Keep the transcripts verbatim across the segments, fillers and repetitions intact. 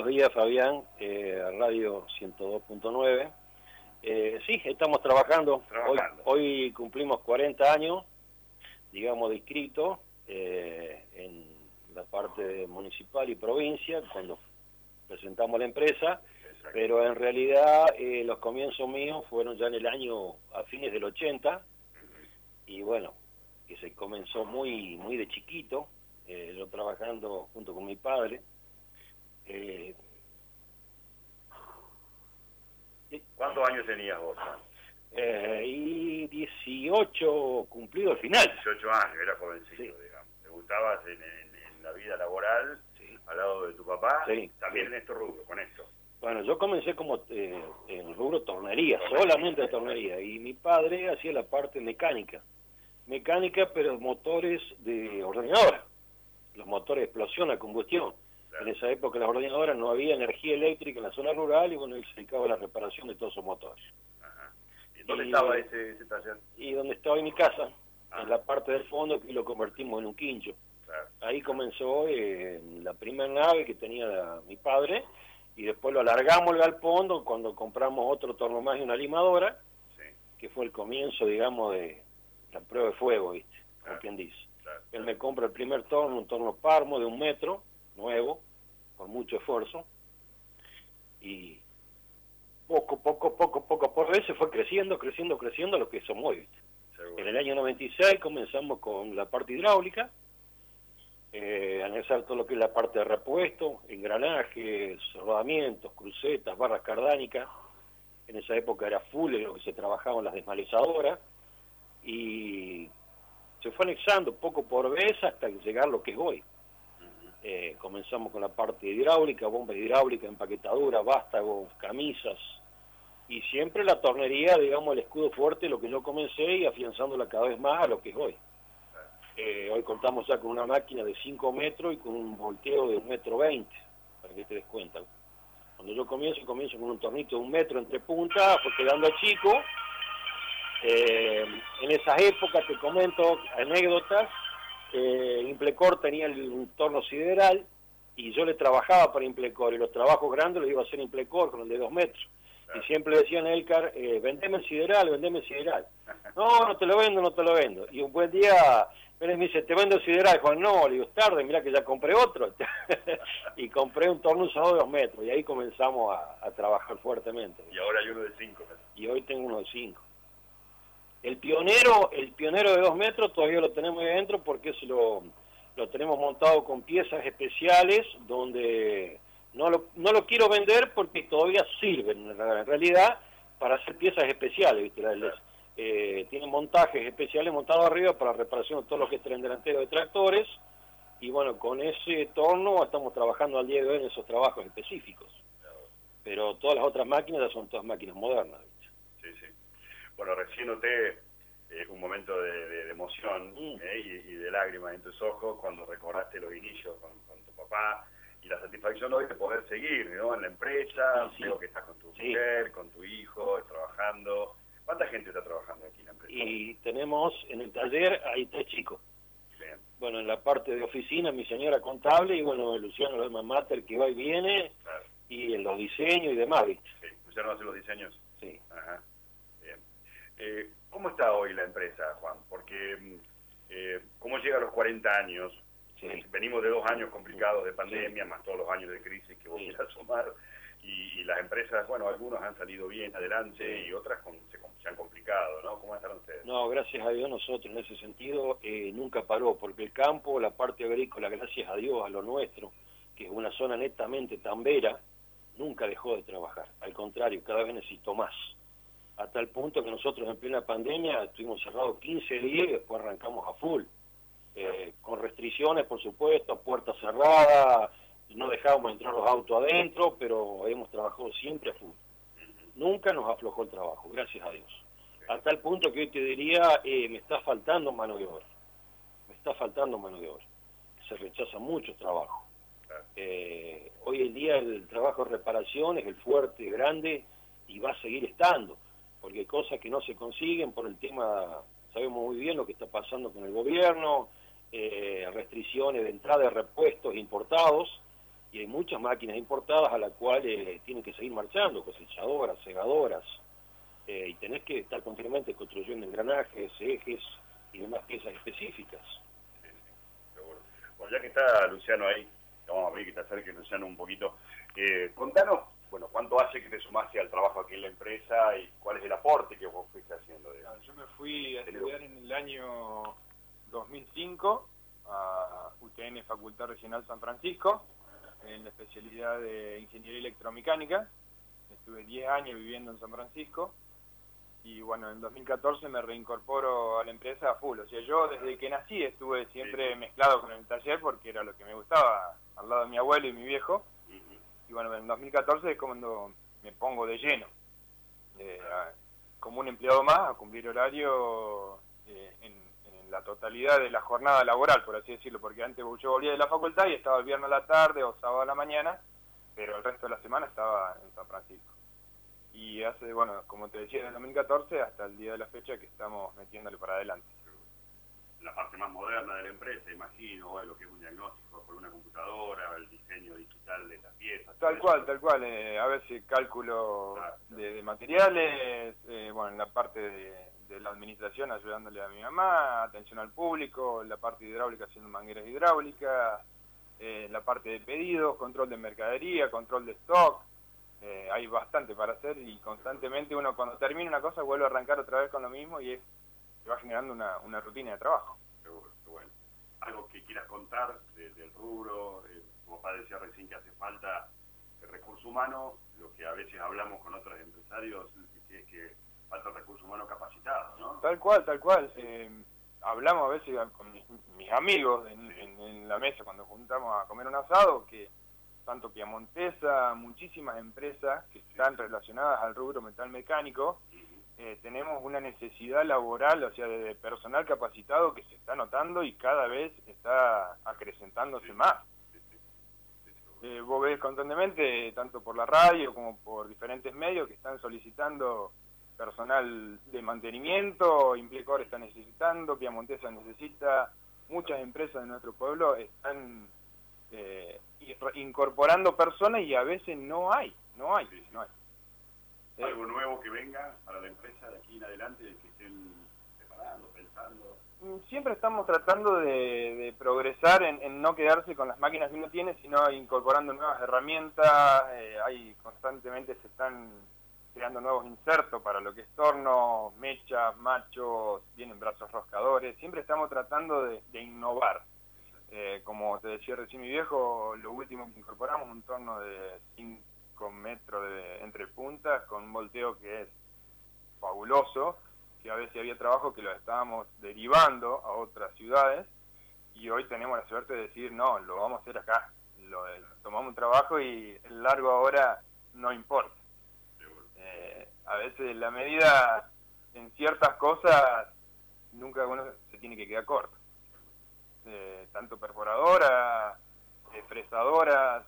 días, Fabián, eh, Radio ciento dos punto nueve. Eh, sí, estamos trabajando. trabajando. Hoy, hoy cumplimos cuarenta años, digamos, de inscrito eh, en la parte municipal y provincia, cuando presentamos la empresa. Exacto. Pero en realidad eh, los comienzos míos fueron ya en el año, a fines del ochenta, y bueno, que se comenzó muy, muy de chiquito, eh, yo trabajando junto con mi padre. Eh, ¿Cuántos años tenías vos? eh, y dieciocho cumplido al final. dieciocho años, era jovencito, Sí. digamos. ¿Te gustabas en, en, en la vida laboral, Sí. al lado de tu papá? Sí. También Sí. en estos rubros, con esto. Bueno, yo comencé como eh, en rubro tornería, Tornería. solamente tornería, y mi padre hacía la parte mecánica. Mecánica, pero motores de ordenadora, los motores de explosión a combustión. Claro. En esa época las ordenadoras no había energía eléctrica en la zona rural, y bueno, él se dedicaba a la reparación de todos esos motores. Ajá. ¿Y dónde Y- estaba ese, ese taller? Y donde estaba en mi casa, Ah. en la parte del fondo, que lo convertimos en un quincho. Claro. Ahí comenzó eh, la primera nave que tenía la- mi padre, y después lo alargamos el galpón cuando compramos otro torno más y una limadora, Sí, que fue el comienzo, digamos, de la prueba de fuego, ¿viste? Como Claro. quien dice. claro. Él me compra el primer torno, un torno Parmo de un metro, nuevo, con mucho esfuerzo, y poco, poco, poco, poco, por vez se fue creciendo, creciendo, creciendo lo que somos hoy, ¿viste? Seguro. En el año noventa y seis comenzamos con la parte hidráulica, eh, anexar todo lo que es la parte de repuesto, engranajes, rodamientos, crucetas, barras cardánicas. En esa época era full lo que se trabajaba en las desmalezadoras, y se fue anexando poco por vez hasta llegar a lo que es hoy. Ujú. Eh, comenzamos con la parte hidráulica, bombas hidráulicas, empaquetadura, vástagos, camisas, y siempre la tornería, digamos, el escudo fuerte, lo que yo comencé, y afianzándola cada vez más a lo que es hoy. Eh, hoy contamos ya con una máquina de cinco metros y con un volteo de un metro veinte, para que te des cuenta. Cuando yo comienzo, comienzo con un tornito de un metro entre puntas, fue quedando chico. Eh, en esas épocas, te comento anécdotas, eh, Implecor tenía el, un torno sideral, y yo le trabajaba para Implecor, y los trabajos grandes los iba a hacer Implecor con el de dos metros. Claro. Y siempre le decían a Elcar, eh, vendeme el sideral, vendeme el sideral. No, no te lo vendo, no te lo vendo. Y un buen día, viene y me dice, te vendo el sideral. Juan, no, le digo, es tarde, mirá que ya compré otro. Y compré un torno usado de dos metros, y ahí comenzamos a, a trabajar fuertemente. Y ahora hay uno de cinco metros. Y hoy tengo uno de cinco. El pionero, el pionero de dos metros todavía lo tenemos ahí adentro, porque eso lo, lo tenemos montado con piezas especiales, donde no lo, no lo quiero vender porque todavía sirven en realidad para hacer piezas especiales, ¿viste? La- les- eh, tienen montajes especiales montados arriba para reparación de todo lo que es tren delantero de tractores, y bueno, con ese torno estamos trabajando al día de hoy en esos trabajos específicos, pero todas las otras máquinas ya son todas máquinas modernas, ¿viste? Sí, sí. Bueno, recién noté eh, un momento de, de- de emoción Mm. eh, y, y de lágrimas en tus ojos cuando recordaste los inicios con, con tu papá y la satisfacción hoy de poder seguir, ¿no? En la empresa. Sí, sí. Veo que estás con tu Sí. mujer, con tu hijo, trabajando. ¿Cuánta gente está trabajando aquí en la empresa? Y tenemos en el taller, hay tres chicos. Bien. Bueno, en la parte de oficina, mi señora contable, y bueno, Luciano, el alma mater, que va y viene, Claro. y en los diseños y demás, ¿viste? Sí. ¿Luciano hace los diseños? Sí. Ajá. Bien. Eh, ¿Cómo está hoy la empresa, Juan? Porque, mm, eh, ¿cómo llega a los cuarenta años? Sí. Venimos de dos años complicados de pandemia, más todos los años de crisis que vos Sí. quieras sumar, y, y las empresas, bueno, algunos han salido bien adelante Sí. y otras con- se, com- se han complicado, ¿no? ¿Cómo están ustedes? No, gracias a Dios nosotros en ese sentido eh, nunca paró, porque el campo, la parte agrícola, gracias a Dios, a lo nuestro, que es una zona netamente tambera, nunca dejó de trabajar. Al contrario, cada vez necesitó más. A tal punto que nosotros en plena pandemia estuvimos cerrados quince días y después arrancamos a full. Eh, con restricciones, por supuesto, puertas cerradas, no dejábamos entrar los autos adentro, pero hemos trabajado siempre a full. Nunca nos aflojó el trabajo, gracias a Dios. A tal punto que hoy te diría, eh, me está faltando mano de obra. Me está faltando mano de obra. Se rechaza mucho trabajo. Claro. Eh, hoy en día el trabajo de reparación es el fuerte, grande, y va a seguir estando, porque hay cosas que no se consiguen por el tema, sabemos muy bien lo que está pasando con el gobierno, eh, restricciones de entrada de repuestos importados, y hay muchas máquinas importadas a las cuales eh, tienen que seguir marchando, cosechadoras, segadoras, eh, y tenés que estar continuamente construyendo engranajes, ejes y demás piezas específicas. Sí, sí, seguro. Bueno, ya que está Luciano ahí, vamos a ver que te acerque Luciano un poquito, eh, contanos, bueno, ¿cuánto hace que te sumaste al trabajo aquí en la empresa y cuál es el aporte que vos fuiste haciendo? De... Yo me fui a estudiar en el año dos mil cinco a U T N Facultad Regional San Francisco, en la especialidad de Ingeniería Electromecánica. Estuve diez años viviendo en San Francisco y bueno, en dos mil catorce me reincorporo a la empresa a full. O sea, yo desde que nací estuve siempre mezclado con el taller porque era lo que me gustaba, al lado de mi abuelo y mi viejo. Y bueno, en dos mil catorce es cuando me pongo de lleno, eh, a, como un empleado más, a cumplir horario eh, en, en la totalidad de la jornada laboral, por así decirlo, porque antes yo volvía de la facultad y estaba el viernes a la tarde o sábado a la mañana, pero el resto de la semana estaba en San Francisco. Y hace, bueno, como te decía, en el dos mil catorce hasta el día de la fecha que estamos metiéndole para adelante. La parte más moderna de la empresa, imagino, lo que es un diagnóstico por una computadora, el diseño digital de las piezas. Tal cual, tal cual, eh, a veces cálculo claro, claro. De, de materiales, eh, bueno, en la parte de, de la administración ayudándole a mi mamá, atención al público, la parte hidráulica haciendo mangueras hidráulicas, eh, la parte de pedidos, control de mercadería, control de stock, eh, hay bastante para hacer y constantemente uno cuando termina una cosa vuelve a arrancar otra vez con lo mismo y es va generando una, una rutina de trabajo. Seguro, bueno. Algo que quieras contar de, del rubro, eh, tu papá decía recién que hace falta el recurso humano, lo que a veces hablamos con otros empresarios es que falta el recurso humano capacitado, ¿no? Tal cual, tal cual. Eh, hablamos a veces con mis, mis amigos en, sí. en, en la mesa cuando juntamos a comer un asado, que tanto Piamontesa, muchísimas empresas que sí. están relacionadas al rubro metal mecánico, Eh, tenemos una necesidad laboral, o sea, de personal capacitado que se está notando y cada vez está acrecentándose sí, más. Sí, sí, sí, eh, vos ves constantemente, tanto por la radio como por diferentes medios, que están solicitando personal de mantenimiento, Implicor está necesitando, Piamontesa necesita, muchas empresas de nuestro pueblo están eh, incorporando personas y a veces no hay, no hay, sí, sí. no hay. ¿Algo nuevo que venga para la empresa de aquí en adelante, que estén preparando, pensando? Siempre estamos tratando de, de progresar en, en no quedarse con las máquinas que uno tiene, sino incorporando nuevas herramientas. Eh, hay constantemente se están creando nuevos insertos para lo que es tornos, mechas, machos, vienen brazos roscadores. Siempre estamos tratando de, de innovar. Eh, como te decía recién mi viejo, lo último que incorporamos un torno de cinco metros de, entre puntas, con un volteo que es fabuloso, que a veces había trabajo que lo estábamos derivando a otras ciudades, y hoy tenemos la suerte de decir, no, lo vamos a hacer acá, lo, eh, tomamos un trabajo y el largo ahora no importa. Eh, a veces la medida en ciertas cosas, nunca uno se tiene que quedar corto. Eh, tanto perforadoras, eh, fresadoras,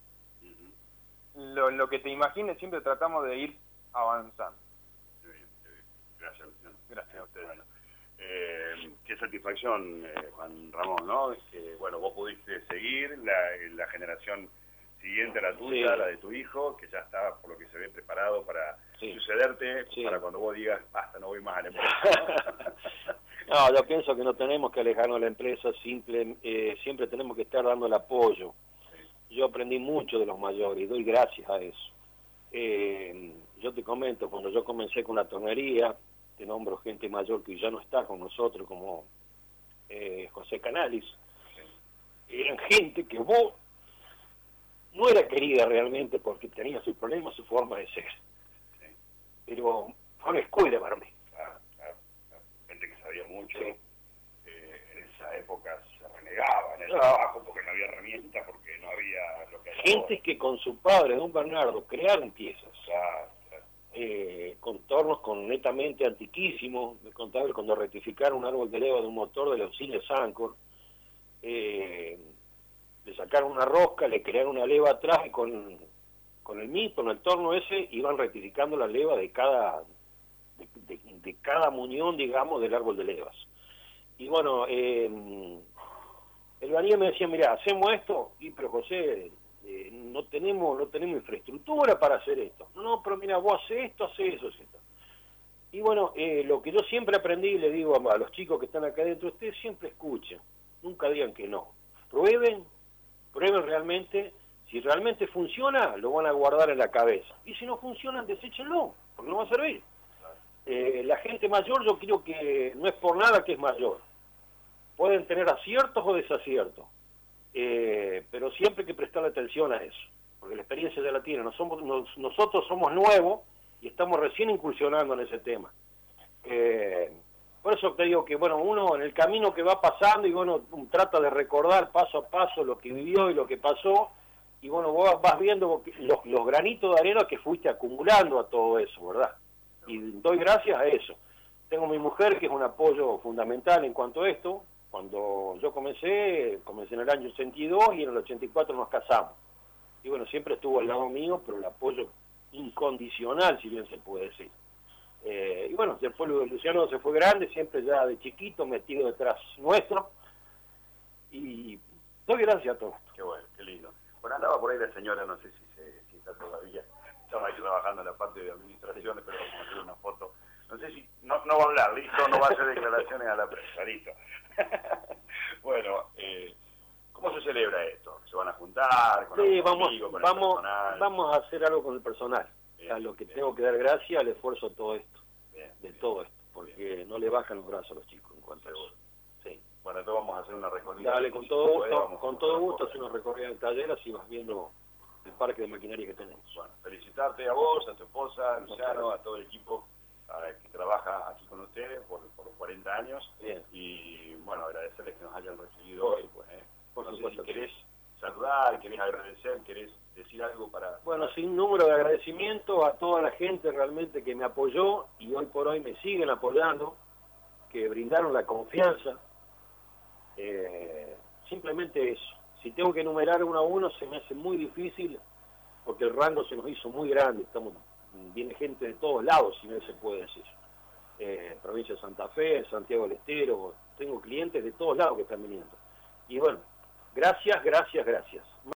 Lo, lo que te imagines, siempre tratamos de ir avanzando. Qué bien, qué bien. Gracias, Luciano. Gracias a ustedes. Bueno, eh, qué satisfacción, eh, Juan Ramón, ¿no? Es que, bueno, vos pudiste seguir la, la generación siguiente a la tuya, sí. la de tu hijo, que ya está, por lo que se ve, preparado para sí. sucederte, sí. para cuando vos digas, basta, no voy más a la empresa. ¿No? no, yo pienso que no tenemos que alejarnos de la empresa, simple, eh, siempre tenemos que estar dando el apoyo. Yo aprendí mucho de los mayores y doy gracias a eso. Eh, yo te comento, cuando yo comencé con la tornería, te nombro gente mayor que ya no está con nosotros, como eh, José Canalis. Eran gente que vos no era querida realmente porque tenía sus problemas, su forma de ser. Pero fue una escuela para mí. Claro, claro, claro. Gente que sabía mucho. Sí. Eh, en esa época se renegaba en el claro. trabajo porque no había herramientas, porque no había lo que hay gente ahora. Que con su padre, don Bernardo, crearon piezas. Claro, claro. Eh, con tornos con netamente antiquísimos. Me contaba que cuando rectificaron un árbol de leva de un motor de la usina Sancor, eh, le sacaron una rosca, le crearon una leva atrás y con, con el M I, con el torno ese, iban rectificando la leva de cada de, de, de cada muñón, digamos, del árbol de levas. Y bueno, eh, el Daniel me decía, mira, hacemos esto, y pero José, eh, no tenemos no tenemos infraestructura para hacer esto. No, no, pero mira, vos haces esto, haces eso, haces esto. Y bueno, eh, lo que yo siempre aprendí, y le digo a, a los chicos que están acá dentro, ustedes siempre escuchen, nunca digan que no. Prueben, prueben realmente, si realmente funciona, lo van a guardar en la cabeza. Y si no funciona, deséchenlo, porque no va a servir. Eh, la gente mayor, yo creo que no es por nada que es mayor. Pueden tener aciertos o desaciertos, eh, pero siempre hay que prestarle atención a eso, porque la experiencia ya la tienen. No somos, nos, nosotros somos nuevos y estamos recién incursionando en ese tema. Eh, por eso te digo que, bueno, uno en el camino que va pasando y bueno, trata de recordar paso a paso lo que vivió y lo que pasó, y bueno, vos vas viendo los, los granitos de arena que fuiste acumulando a todo eso, ¿verdad? Y doy gracias a eso. Tengo mi mujer que es un apoyo fundamental en cuanto a esto. Cuando yo comencé, comencé en el año ochenta y dos y en el ochenta y cuatro nos casamos. Y bueno, siempre estuvo al lado mío, pero el apoyo incondicional, si bien se puede decir. Eh, y bueno, después Luciano se fue grande, siempre ya de chiquito, metido detrás nuestro. Y doy gracias a todos. Qué bueno, qué lindo. Bueno, andaba por ahí la señora, no sé si, se, si está todavía, estaba ahí trabajando en la parte de administraciones, pero vamos a hacer una foto. No sé si, no, no va a hablar, listo, no va a hacer declaraciones a la prensa, listo. Bueno, eh, ¿cómo se celebra esto? ¿Se van a juntar con sí, los vamos, amigos, con vamos, el personal? Vamos a hacer algo con el personal, bien, a lo que bien. Tengo que dar gracias al esfuerzo de todo esto, bien, de bien. todo esto, porque bien. no le bajan los brazos a los chicos en cuanto Seguro. a eso. Sí. Bueno, entonces vamos a hacer una recorrida. Dale, con todo gusto, puede, con todo gusto hacer una recorrida en talleras y vas viendo el parque de maquinaria que tenemos. Bueno, felicitarte a vos, a tu esposa, a Luciano, a todo el equipo que trabaja aquí con ustedes por, por los cuarenta años. Bien. Y bueno, agradecerles que nos hayan recibido hoy. Pues, ¿eh? Por no supuesto. Sé si querés saludar, querés agradecer, querés decir algo para... Bueno, sin número de agradecimiento a toda la gente realmente que me apoyó y hoy por hoy me siguen apoyando, que brindaron la confianza. Eh, simplemente eso. Si tengo que enumerar uno a uno se me hace muy difícil porque el rango se nos hizo muy grande. Estamos viene gente de todos lados, si no se puede decir. Eh, provincia de Santa Fe, Santiago del Estero, tengo clientes de todos lados que están viniendo. Y bueno, gracias, gracias, gracias.